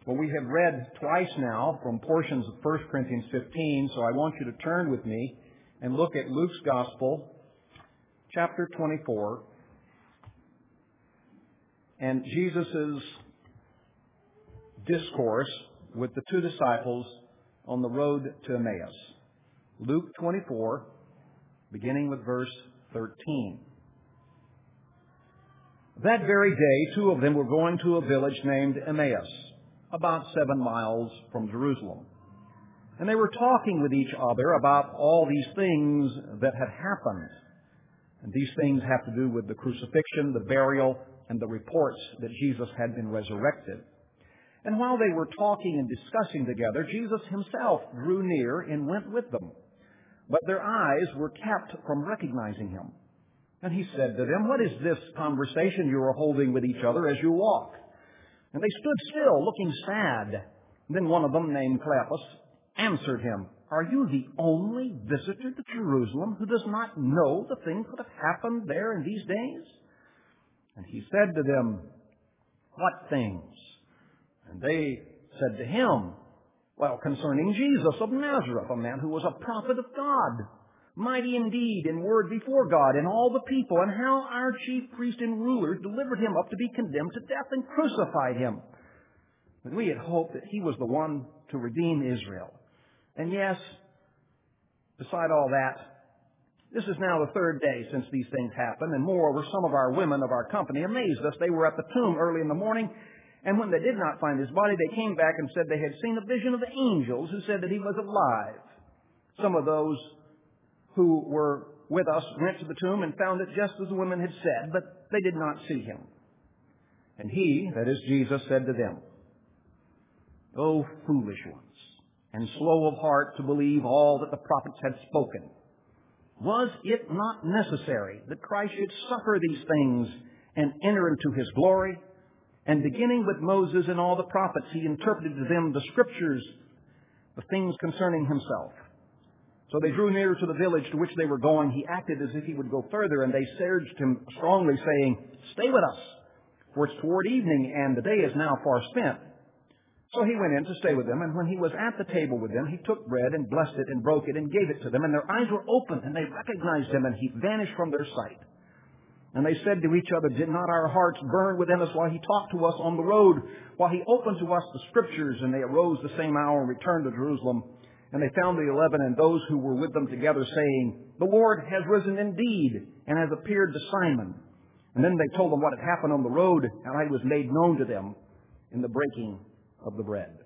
Well, we have read twice now from portions of 1 Corinthians 15, so I want you to turn with me and look at Luke's Gospel, chapter 24, and Jesus' discourse with the two disciples on the road to Emmaus. Luke 24, beginning with verse 13. That very day, two of them were going to a village named Emmaus, about 7 miles from Jerusalem. And they were talking with each other about all these things that had happened. And these things have to do with the crucifixion, the burial, and the reports that Jesus had been resurrected. And while they were talking and discussing together, Jesus himself drew near and went with them. But their eyes were kept from recognizing him. And he said to them, "What is this conversation you are holding with each other as you walk?" And they stood still, looking sad. Then one of them, named Cleopas, answered him, "Are you the only visitor to Jerusalem who does not know the things that have happened there in these days?" And he said to them, "What things?" And they said to him, "Well, concerning Jesus of Nazareth, a man who was a prophet of God, mighty indeed in word before God and all the people, and how our chief priests and rulers delivered him up to be condemned to death and crucified him. But we had hoped that he was the one to redeem Israel. And yes, beside all that, this is now the third day since these things happened, and moreover, some of our women of our company amazed us. They were at the tomb early in the morning, and when they did not find his body, they came back and said they had seen a vision of the angels who said that he was alive. Some of those who were with us went to the tomb and found it just as the women had said, but they did not see him." And he, that is Jesus, said to them, "O foolish ones, and slow of heart to believe all that the prophets had spoken. Was it not necessary that Christ should suffer these things and enter into his glory? And beginning with Moses and all the prophets, he interpreted to them the scriptures, the things concerning himself. So they drew near to the village to which they were going. He acted as if he would go further, and they urged him strongly, saying, 'Stay with us, for it's toward evening, and the day is now far spent.' So he went in to stay with them, and when he was at the table with them, he took bread and blessed it and broke it and gave it to them, and their eyes were opened, and they recognized him, and he vanished from their sight. And they said to each other, 'Did not our hearts burn within us while he talked to us on the road, while he opened to us the scriptures?' And they arose the same hour and returned to Jerusalem. And they found the 11 and those who were with them together, saying, 'The Lord has risen indeed, and has appeared to Simon.' And then they told them what had happened on the road, and how he was made known to them in the breaking of the bread.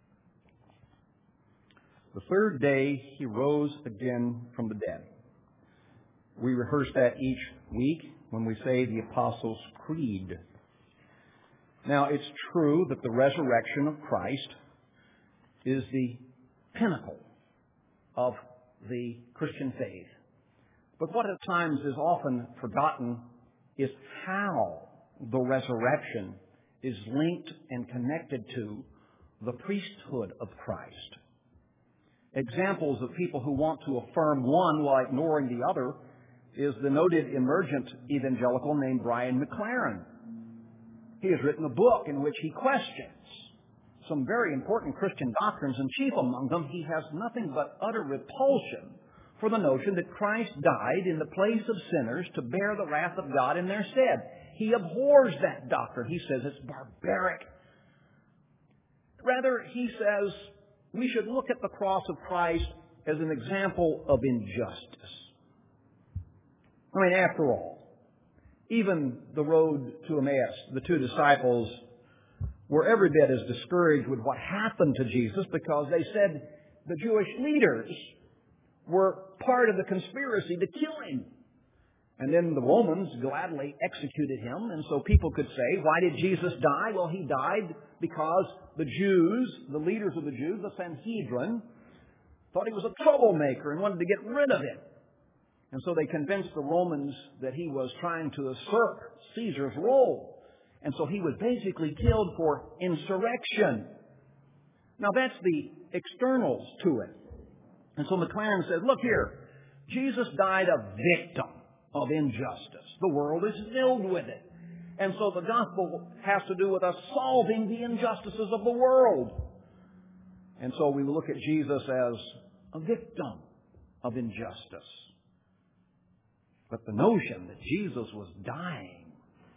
The third day he rose again from the dead." We rehearse that each week when we say the Apostles' Creed. Now, it's true that the resurrection of Christ is the pinnacle of the Christian faith. But what at times is often forgotten is how the resurrection is linked and connected to the priesthood of Christ. Examples of people who want to affirm one while ignoring the other is the noted emergent evangelical named Brian McLaren. He has written a book in which he questions some very important Christian doctrines, and chief among them, he has nothing but utter repulsion for the notion that Christ died in the place of sinners to bear the wrath of God in their stead. He abhors that doctrine. He says it's barbaric. Rather, he says we should look at the cross of Christ as an example of injustice. I mean, after all, even the road to Emmaus, the two disciples were every bit as discouraged with what happened to Jesus, because they said the Jewish leaders were part of the conspiracy to kill him. And then the Romans gladly executed him, and so people could say, why did Jesus die? Well, he died because the Jews, the leaders of the Jews, the Sanhedrin, thought he was a troublemaker and wanted to get rid of him. And so they convinced the Romans that he was trying to usurp Caesar's role. And so he was basically killed for insurrection. Now that's the externals to it. And so McLaren says, look here, Jesus died a victim of injustice. The world is filled with it. And so the gospel has to do with us solving the injustices of the world. And so we look at Jesus as a victim of injustice. But the notion that Jesus was dying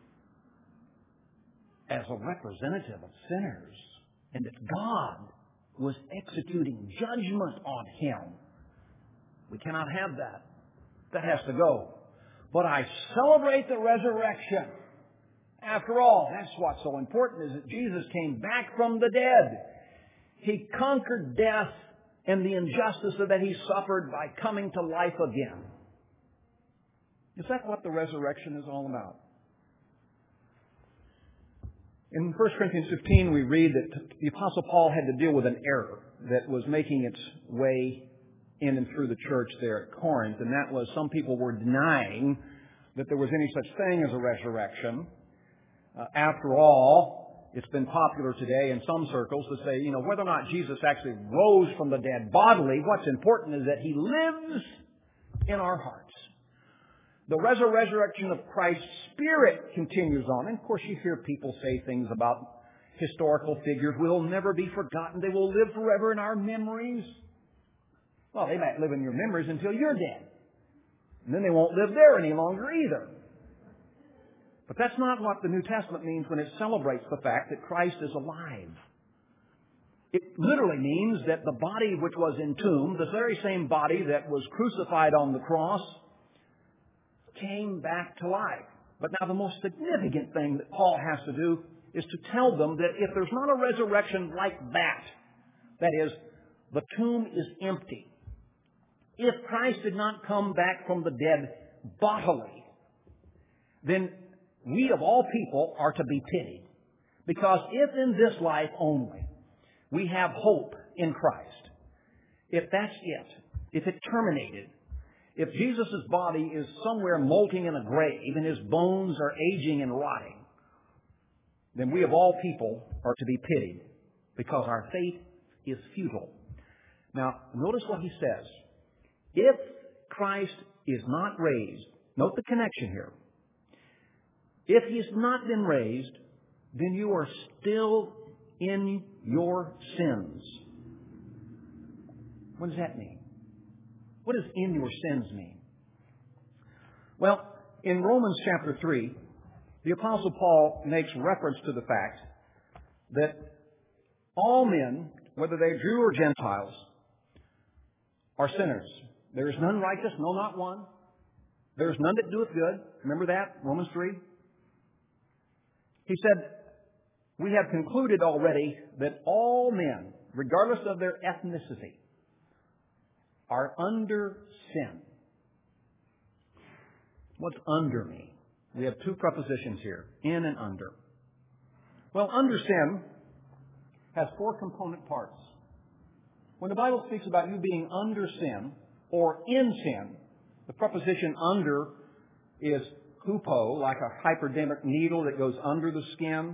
as a representative of sinners and that God was executing judgment on him, we cannot have that. That has to go. But I celebrate the resurrection. After all, that's what's so important, is that Jesus came back from the dead. He conquered death and the injustice that he suffered by coming to life again. Is that what the resurrection is all about? In 1 Corinthians 15, we read that the Apostle Paul had to deal with an error that was making its way in and through the church there at Corinth, and that was some people were denying that there was any such thing as a resurrection. After all, it's been popular today in some circles to say, whether or not Jesus actually rose from the dead bodily, what's important is that he lives in our hearts. The resurrection of Christ's Spirit continues on. And of course, you hear people say things about historical figures will never be forgotten. They will live forever in our memories. Well, they might live in your memories until you're dead. And then they won't live there any longer either. But that's not what the New Testament means when it celebrates the fact that Christ is alive. It literally means that the body which was entombed, the very same body that was crucified on the cross, came back to life. But now the most significant thing that Paul has to do is to tell them that if there's not a resurrection like that, that is, the tomb is empty. If Christ did not come back from the dead bodily, then we of all people are to be pitied. Because if in this life only we have hope in Christ, if that's it, if it terminated, if Jesus' body is somewhere molting in a grave and his bones are aging and rotting, then we of all people are to be pitied because our faith is futile. Now, notice what he says. If Christ is not raised, note the connection here. If he's not been raised, then you are still in your sins. What does that mean? What does in your sins mean? Well, in Romans chapter 3, the Apostle Paul makes reference to the fact that all men, whether they're Jew or Gentiles, are sinners. There is none righteous, no, not one. There is none that doeth good. Remember that? Romans 3. He said, we have concluded already that all men, regardless of their ethnicity, are under sin. What's under mean? We have two prepositions here, in and under. Well, under sin has four component parts. When the Bible speaks about you being under sin or in sin, the preposition under is hupo, like a hypodermic needle that goes under the skin.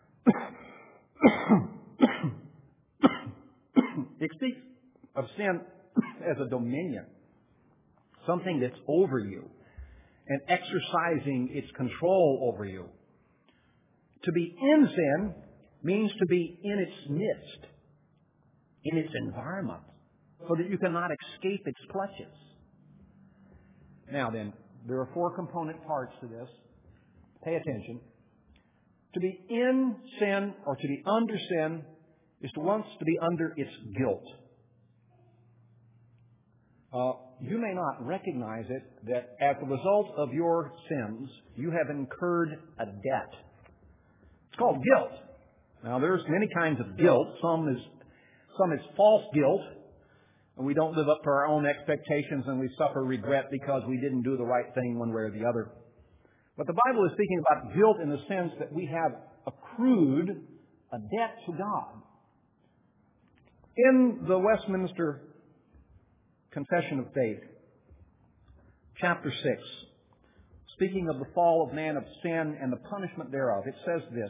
It speaks of sin as a dominion, something that's over you and exercising its control over you. To be in sin means to be in its midst, in its environment, so that you cannot escape its clutches. Now then, there are four component parts to this. Pay attention. To be in sin or to be under sin is to once to be under its guilt. You may not recognize it that as a result of your sins, you have incurred a debt. It's called guilt. Now, there's many kinds of guilt. Some is false guilt, and we don't live up to our own expectations, and we suffer regret because we didn't do the right thing one way or the other. But the Bible is speaking about guilt in the sense that we have accrued a debt to God. In the Westminster Confession of Faith, chapter 6, speaking of the fall of man of sin and the punishment thereof, it says this: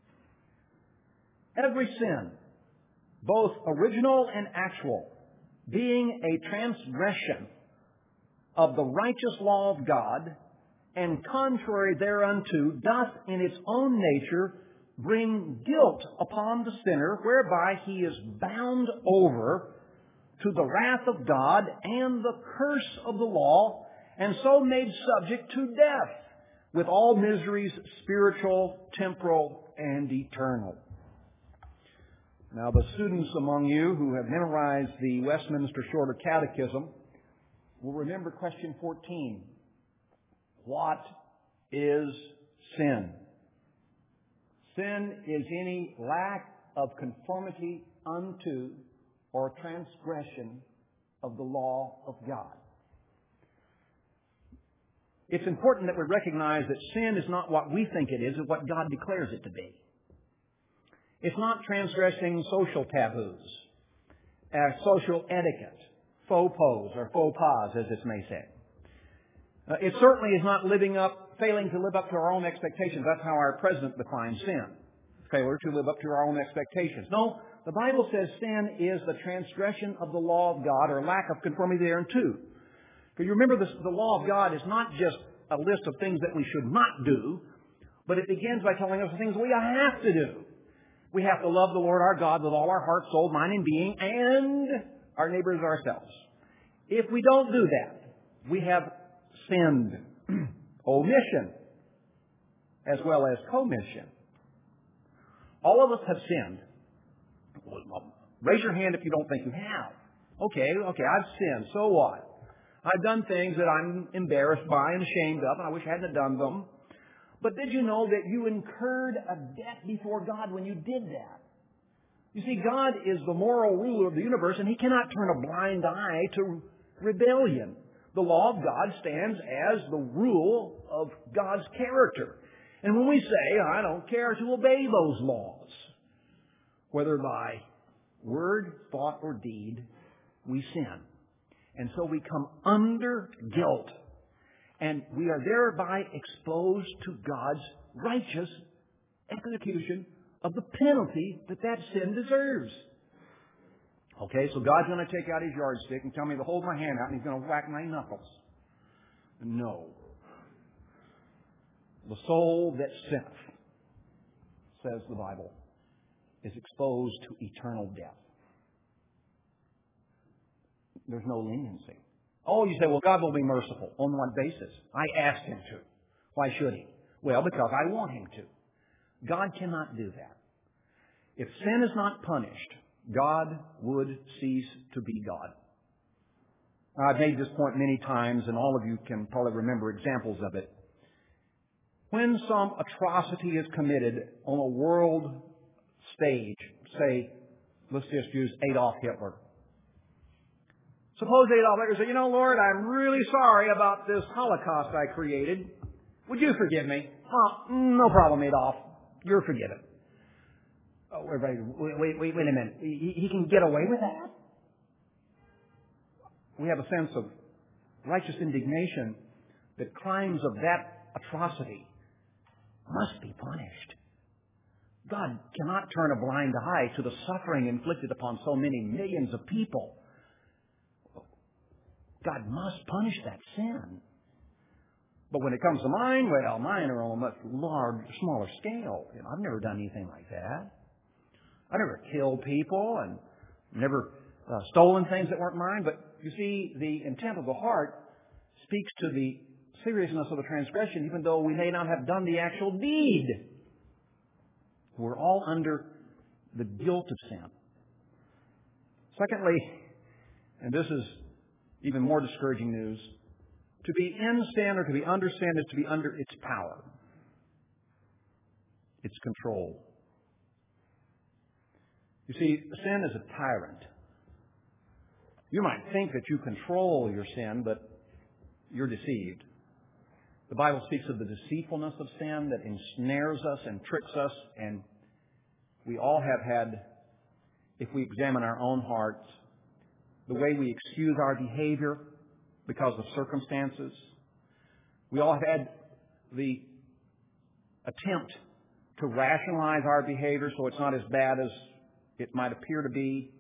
every sin, both original and actual, being a transgression of the righteous law of God, and contrary thereunto, doth in its own nature bring guilt upon the sinner, whereby he is bound over to the wrath of God and the curse of the law, and so made subject to death, with all miseries, spiritual, temporal, and eternal. Now, the students among you who have memorized the Westminster Shorter Catechism will remember question 14. What is sin? Sin is any lack of conformity unto or transgression of the law of God. It's important that we recognize that sin is not what we think it is, but what God declares it to be. It's not transgressing social taboos, social etiquette, faux pas or faux pas, as it may say. It certainly is not failing to live up to our own expectations. That's how our president defines sin. Failure to live up to our own expectations. No, the Bible says sin is the transgression of the law of God, or lack of conformity thereunto. Because you remember the law of God is not just a list of things that we should not do, but it begins by telling us the things we have to do. We have to love the Lord our God with all our heart, soul, mind, and being, and our neighbors ourselves. If we don't do that, we have sinned. Omission as well as commission. All of us have sinned. Well, raise your hand if you don't think you have. Okay, I've sinned. So what? I've done things that I'm embarrassed by and ashamed of, and I wish I hadn't done them. But did you know that you incurred a debt before God when you did that? You see, God is the moral ruler of the universe, and He cannot turn a blind eye to rebellion. The law of God stands as the rule of God's character. And when we say, I don't care to obey those laws, whether by word, thought, or deed, we sin. And so we come under guilt. And we are thereby exposed to God's righteous execution of the penalty that sin deserves. Okay, so God's going to take out His yardstick and tell me to hold my hand out and He's going to whack my knuckles. No. The soul that sinneth, says the Bible, is exposed to eternal death. There's no leniency. Oh, you say, well, God will be merciful. On what basis? I asked Him to. Why should He? Well, because I want Him to. God cannot do that. If sin is not punished, God would cease to be God. I've made this point many times, and all of you can probably remember examples of it. When some atrocity is committed on a world stage, say, let's just use Adolf Hitler. Suppose Adolf Hitler said, Lord, I'm really sorry about this Holocaust I created. Would you forgive me? Oh, no problem, Adolf. You're forgiven. Oh, everybody, wait a minute. He can get away with that? We have a sense of righteous indignation that crimes of that atrocity must be punished. God cannot turn a blind eye to the suffering inflicted upon so many millions of people. God must punish that sin. But when it comes to mine, well, mine are on a much smaller scale. I've never done anything like that. I've never killed people and never stolen things that weren't mine. But you see, the intent of the heart speaks to the seriousness of the transgression, even though we may not have done the actual deed. We're all under the guilt of sin. Secondly, and this is even more discouraging news, to be in sin or to be under sin is to be under its power, its control. You see, sin is a tyrant. You might think that you control your sin, but you're deceived. The Bible speaks of the deceitfulness of sin that ensnares us and tricks us, and we all have had, if we examine our own hearts, the way we excuse our behavior because of circumstances. We all have had the attempt to rationalize our behavior so it's not as bad as it might appear to be.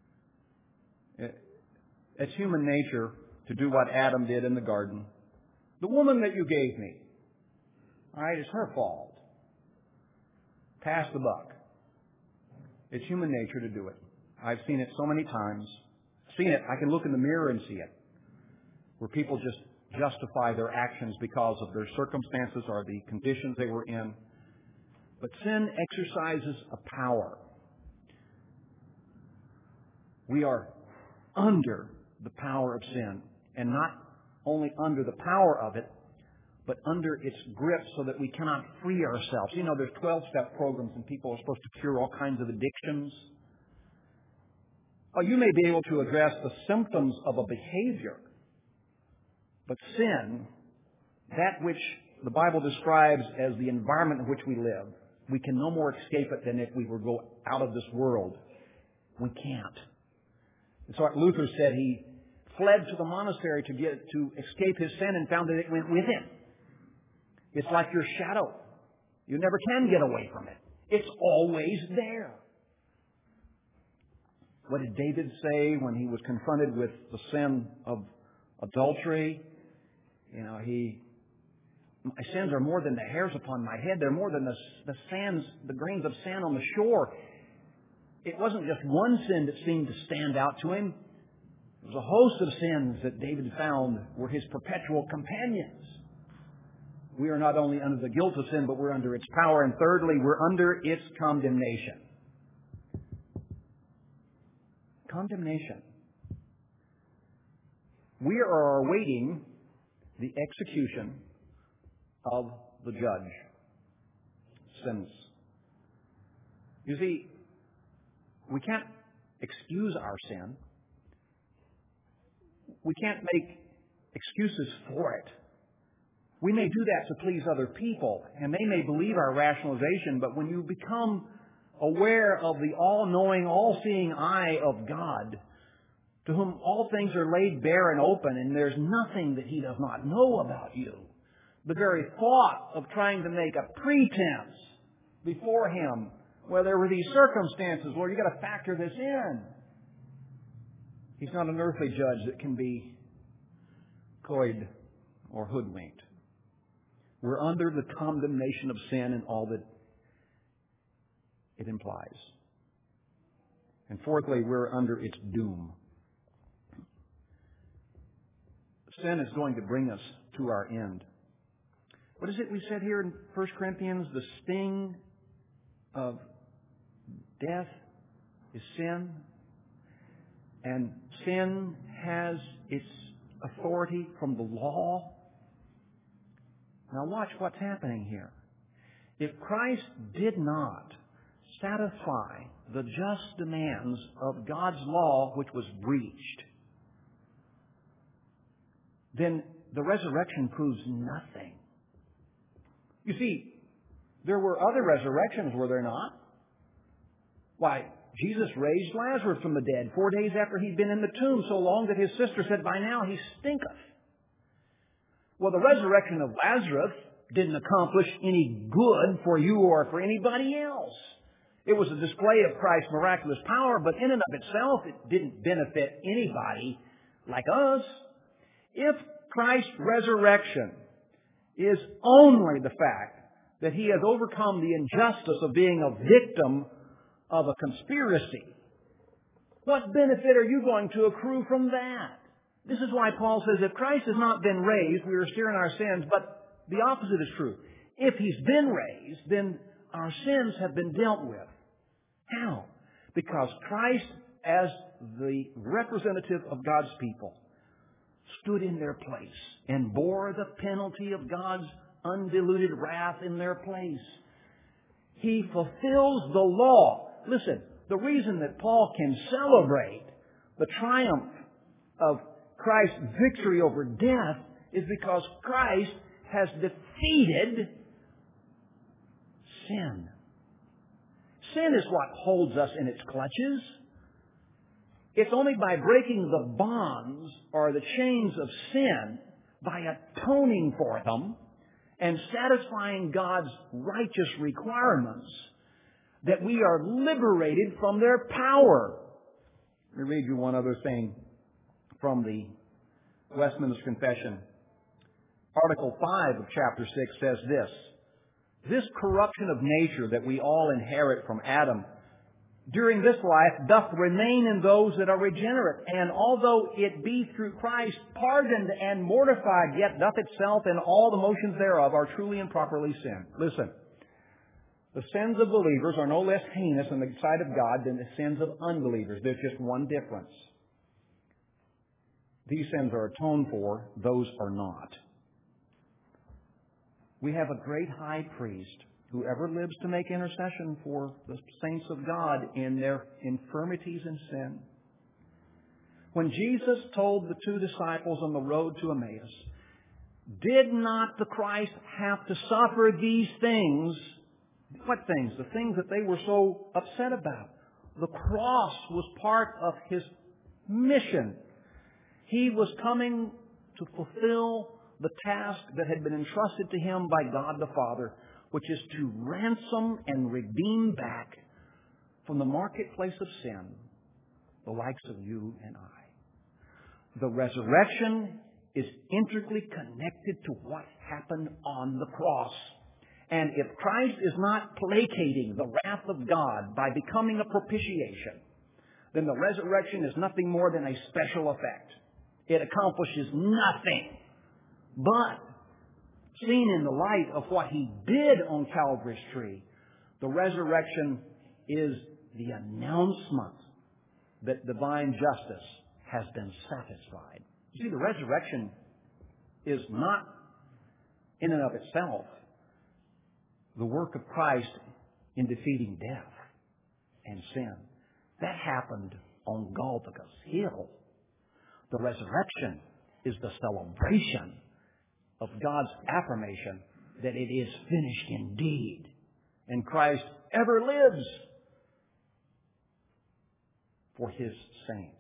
It's human nature to do what Adam did in the garden, The woman that you gave me, all right, it's her fault. Pass the buck. It's human nature to do it. I've seen it so many times. Seen it. I can look in the mirror and see it. Where people just justify their actions because of their circumstances or the conditions they were in. But sin exercises a power. We are under the power of sin. And not only under the power of it, but under its grip so that we cannot free ourselves. You know, there's 12-step programs and people are supposed to cure all kinds of addictions. Oh, you may be able to address the symptoms of a behavior, but sin, that which the Bible describes as the environment in which we live, we can no more escape it than if we were to go out of this world. We can't. And so what Luther said, he fled to the monastery to escape his sin and found that it went with him. It's like your shadow. You never can get away from it. It's always there. What did David say when he was confronted with the sin of adultery? You know, my sins are more than the hairs upon my head. They're more than the grains of sand on the shore. It wasn't just one sin that seemed to stand out to him. It was a host of sins that David found were his perpetual companions. We are not only under the guilt of sin, but we're under its power. And thirdly, we're under its condemnation. Condemnation. We are awaiting the execution of the judge. Sins. You see, we can't excuse our sin. We can't make excuses for it. We may do that to please other people, and they may believe our rationalization, but when you become aware of the all-knowing, all-seeing eye of God, to whom all things are laid bare and open, and there's nothing that He does not know about you, the very thought of trying to make a pretense before Him, well, there were these circumstances, Lord, you've got to factor this in. He's not an earthly judge that can be coyed or hoodwinked. We're under the condemnation of sin and all that it implies. And fourthly, we're under its doom. Sin is going to bring us to our end. What is it we said here in 1 Corinthians? The sting of death is sin. And sin has its authority from the law. Now watch what's happening here. If Christ did not satisfy the just demands of God's law, which was breached, then the resurrection proves nothing. You see, there were other resurrections, were there not? Why, Jesus raised Lazarus from the dead 4 days after he'd been in the tomb, so long that his sister said, by now he stinketh. Well, the resurrection of Lazarus didn't accomplish any good for you or for anybody else. It was a display of Christ's miraculous power, but in and of itself, it didn't benefit anybody like us. If Christ's resurrection is only the fact that He has overcome the injustice of being a victim of a conspiracy, what benefit are you going to accrue from that? This is why Paul says if Christ has not been raised, we are still in our sins, but the opposite is true. If He's been raised, then our sins have been dealt with. How? Because Christ, as the representative of God's people, stood in their place and bore the penalty of God's undiluted wrath in their place. He fulfills the law. Listen, the reason that Paul can celebrate the triumph of Christ's victory over death is because Christ has defeated sin. Sin is what holds us in its clutches. It's only by breaking the bonds or the chains of sin, by atoning for them and satisfying God's righteous requirements, that we are liberated from their power. Let me read you one other thing from the Westminster Confession. Article 5 of chapter 6 says this: "This corruption of nature that we all inherit from Adam during this life doth remain in those that are regenerate, and although it be through Christ pardoned and mortified, yet doth itself in all the motions thereof are truly and properly sin." Listen, the sins of believers are no less heinous in the sight of God than the sins of unbelievers. There's just one difference. These sins are atoned for, those are not. We have a great high priest who ever lives to make intercession for the saints of God in their infirmities and sin. When Jesus told the two disciples on the road to Emmaus, did not the Christ have to suffer these things? What things? The things that they were so upset about. The cross was part of His mission. He was coming to fulfill the task that had been entrusted to Him by God the Father, which is to ransom and redeem back from the marketplace of sin the likes of you and I. The resurrection is intricately connected to what happened on the cross. And if Christ is not placating the wrath of God by becoming a propitiation, then the resurrection is nothing more than a special effect. It accomplishes nothing. But seen in the light of what He did on Calvary's tree, the resurrection is the announcement that divine justice has been satisfied. You see, the resurrection is not in and of itself the work of Christ in defeating death and sin. That happened on Golgotha's hill. The resurrection is the celebration of God's affirmation that it is finished indeed, and Christ ever lives for His saints.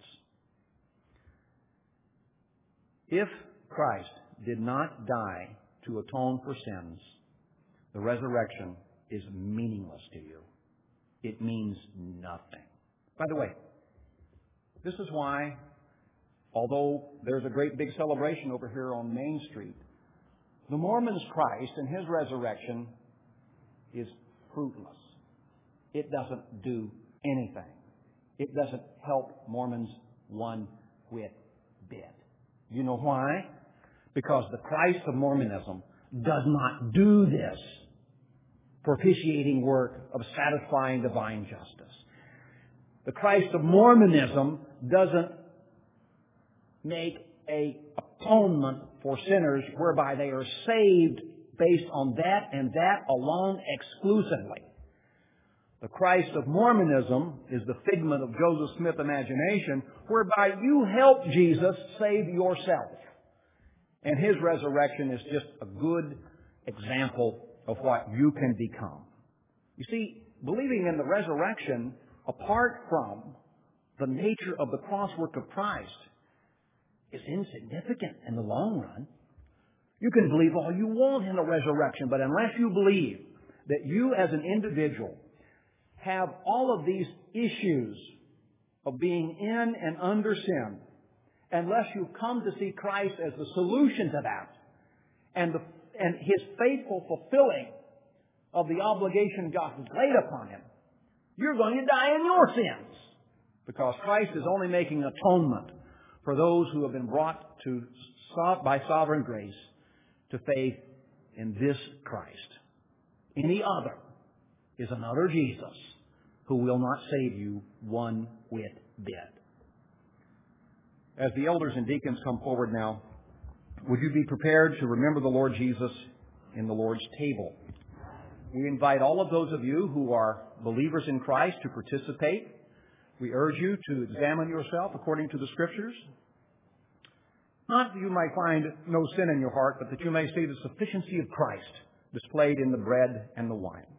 If Christ did not die to atone for sins, the resurrection is meaningless to you. It means nothing. By the way, this is why, although there's a great big celebration over here on Main Street, the Mormon's Christ and His resurrection is fruitless. It doesn't do anything. It doesn't help Mormons one whit bit. You know why? Because the Christ of Mormonism does not do this propitiating work of satisfying divine justice. The Christ of Mormonism doesn't make a atonement for sinners whereby they are saved based on that and that alone exclusively. The Christ of Mormonism is the figment of Joseph Smith imagination, whereby you help Jesus save yourself. And His resurrection is just a good example of what you can become. You see, believing in the resurrection apart from the nature of the cross work of Christ is insignificant in the long run. You can believe all you want in the resurrection, but unless you believe that you as an individual have all of these issues of being in and under sin, unless you come to see Christ as the solution to that, and His faithful fulfilling of the obligation God has laid upon Him, you're going to die in your sins, because Christ is only making atonement for those who have been brought to by sovereign grace to faith in this Christ. Any other is another Jesus who will not save you one whit bit. As the elders and deacons come forward now, would you be prepared to remember the Lord Jesus in the Lord's table? We invite all of those of you who are believers in Christ to participate. We urge you to examine yourself according to the Scriptures. Not that you might find no sin in your heart, but that you may see the sufficiency of Christ displayed in the bread and the wine.